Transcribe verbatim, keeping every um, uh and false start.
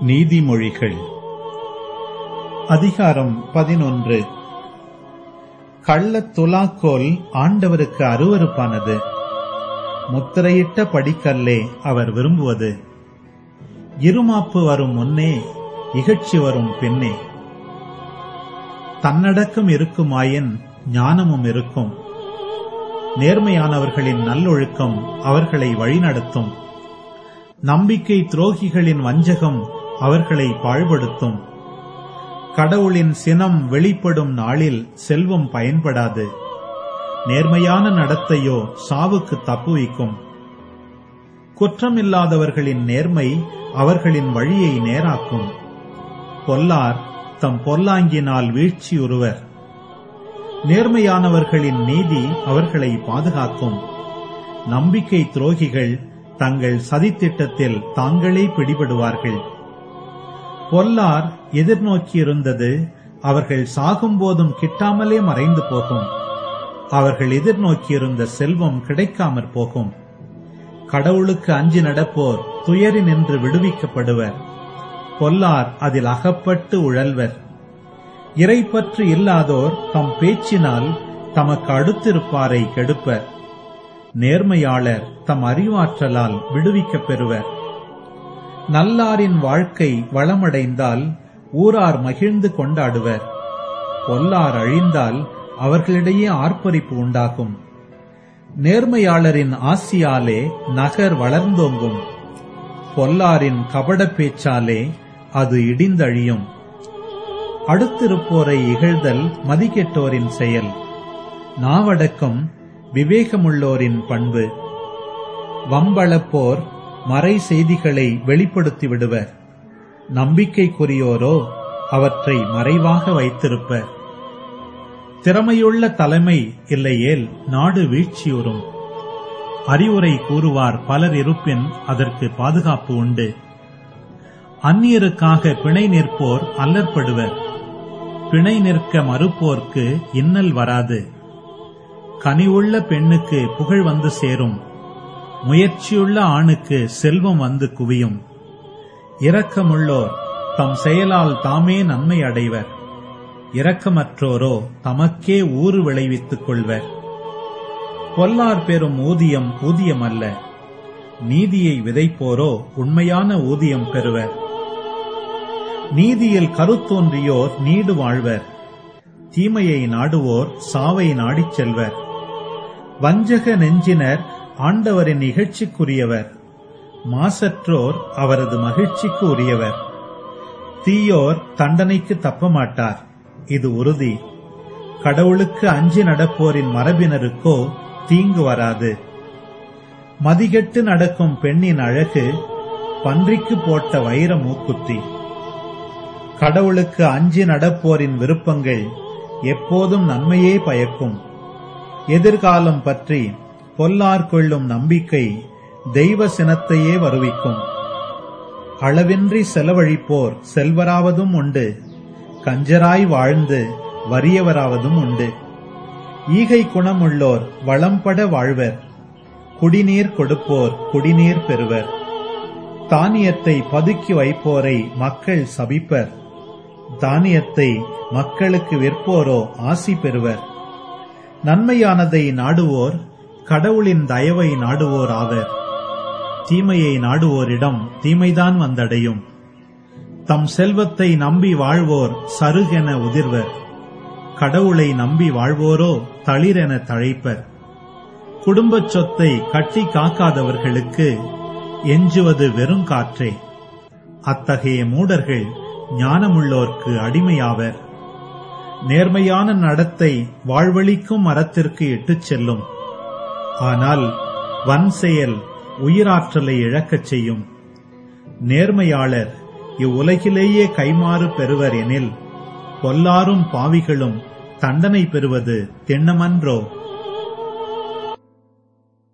நீதிமொழிகள் அதிகாரம் பதினொன்று. கள்ளத் துலாக்கோல் ஆண்டவருக்கு அருவருப்பானது, முத்திரையிட்ட படிக்கல்லே அவர் விரும்புவது. இருமாப்பு வரும் முன்னே இகழ்ச்சி வரும் பின்னே. தன்னடக்கம் இருக்குமாயின் ஞானமும் இருக்கும். நேர்மையானவர்களின் நல்லொழுக்கம் அவர்களை வழிநடத்தும். நம்பிக்கை துரோகிகளின் வஞ்சகம் அவர்களை பாழ்படுத்தும். கடவுளின் சினம் வெளிப்படும் நாளில் செல்வம் பயன்படாது. நேர்மையான நடத்தையோ சாவுக்கு தப்புவிக்கும். குற்றமில்லாதவர்களின் நேர்மை அவர்களின் வழியை நேராக்கும். பொல்லார் தம் பொல்லாங்கினால் வீழ்ச்சியுறுவர். நேர்மையானவர்களின் நீதி அவர்களை பாதுகாக்கும். நம்பிக்கை துரோகிகள் தங்கள் சதித்திட்டத்தில் தாங்களே பிடிபடுவார்கள். பொல்லார் எதிர்நோக்கியிருந்தது அவர்கள் சாகும்போதும் கிட்டாமலே மறைந்து போகும். அவர்கள் எதிர்நோக்கியிருந்த செல்வம் கிடைக்காமற் போகும். கடவுளுக்கு அஞ்சி நடப்போர் துயரினின்று விடுவிக்கப்படுவர். பொல்லார் அதில் அகப்பட்டு உழல்வர். இறைப்பற்று இல்லாதோர் தம் பேச்சினால் தமக்கு அடுத்திருப்பாரை கெடுப்பர். நேர்மையாளர் தம் அறிவாற்றலால் விடுவிக்கப் பெறுவர். நல்லாரின் வாழ்க்கை வளமடைந்தால் ஊரார் மகிழ்ந்து கொண்டாடுவர். பொல்லார் அழிந்தால் அவர்களிடையே ஆர்ப்பரிப்பு உண்டாகும். நேர்மையாளரின் ஆசியாலே நகர் வளர்ந்தோங்கும். பொல்லாரின் கபட பேச்சாலே அது இடிந்தழியும். அடுத்திருப்போரை இகழ்தல் மதிக்கெட்டோரின் செயல். நாவடக்கம் விவேகமுள்ளோரின் பண்பு. வம்பளப்போர் மறை செய்திகளை வெளிப்படுத்தி விடுவர். நம்பிக்கைக்குரியோரோ அவற்றை மறைவாக வைத்திருப்பர். திறமையுள்ள தலைமை இல்லையேல் நாடு வீழ்ச்சியுறும். அறிவுரை கூறுவார் பலர் இருப்பின் அதற்கு பாதுகாப்பு உண்டு. அந்நியருக்காக பிணை நிற்போர் அல்லற்படுவர். பிணை நிற்க மறுப்போர்க்கு இன்னல் வராது. கனிவுள்ள பெண்ணுக்கு புகழ் வந்து சேரும். முயற்சியுள்ள ஆணுக்கு செல்வம் வந்து குவியும். இரக்கமுள்ளோர் தம் செயலால் தாமே நன்மை அடைவர். இரக்கமற்றோரோ தமக்கே ஊறு விளைவித்துக் கொள்வர். பொல்லார் பெறும் ஊதியம் ஊதியம் அல்ல. நீதியை விதைப்போரோ உண்மையான ஊதியம் பெறுவர். நீதியில் கருத்தோன்றியோர் நீடு வாழ்வர். தீமையை நாடுவோர் சாவை நாடிச் செல்வர். வஞ்சக நெஞ்சினர் ஆண்டவரின் இகழ்ச்சிக்குரியவர். மாசற்றோர் அவரது மகிழ்ச்சிக்கு உரியவர். தீயோர் தண்டனைக்கு தப்பமாட்டார், இது உறுதி. கடவுளுக்கு அஞ்சி நடப்போரின் மரபினருக்கோ தீங்கு வராது. மதிகெட்டு நடக்கும் பெண்ணின் அழகு பன்றிக்கு போட்ட வைர மூக்குத்தி. கடவுளுக்கு அஞ்சி நடப்போரின் விருப்பங்கள் எப்போதும் நன்மையே பயக்கும். எதிர்காலம் பற்றி பொல்லார் கொள்ளும் நம்பிக்கை தெய்வ சினத்தையே வருவிக்கும். அளவின்றி செலவழிப்போர் செல்வராவதும் உண்டு. கஞ்சராய் வாழ்ந்து வறியவராவதும் உண்டு. ஈகை குணமுள்ளோர் வளம்பட வாழ்வர். குடிநீர் கொடுப்போர் குடிநீர் பெறுவர். தானியத்தை பதுக்கி வைப்போரை மக்கள் சபிப்பர். தானியத்தை மக்களுக்கு விற்போரோ ஆசி பெறுவர். நன்மையானதை நாடுவோர் கடவுளின் தயவை நாடுவோர் ஆவர். தீமையை நாடுவோரிடம் தீமைதான் வந்தடையும். தம் செல்வத்தை நம்பி வாழ்வோர் சருகென உதிர்வர். கடவுளை நம்பி வாழ்வோரோ தளிரென தழைப்பர். குடும்பச் சொத்தை கட்டி காக்காதவர்களுக்கு எஞ்சுவது வெறும் காற்றே. அத்தகைய மூடர்கள் ஞானமுள்ளோர்க்கு அடிமையாவர். நேர்மையான நடத்தை வாழ்வழிக்கும் மரத்திற்கு இட்டுச் செல்லும். ஆனால் வன் செயல் உயிராற்றலை இழக்கச் செய்யும். நேர்மையாளர் இவ்வுலகிலேயே கைமாறு பெறுவர் எனில் பொல்லாரும் பாவிகளும் தண்டனை பெறுவது திண்ணமன்றோ?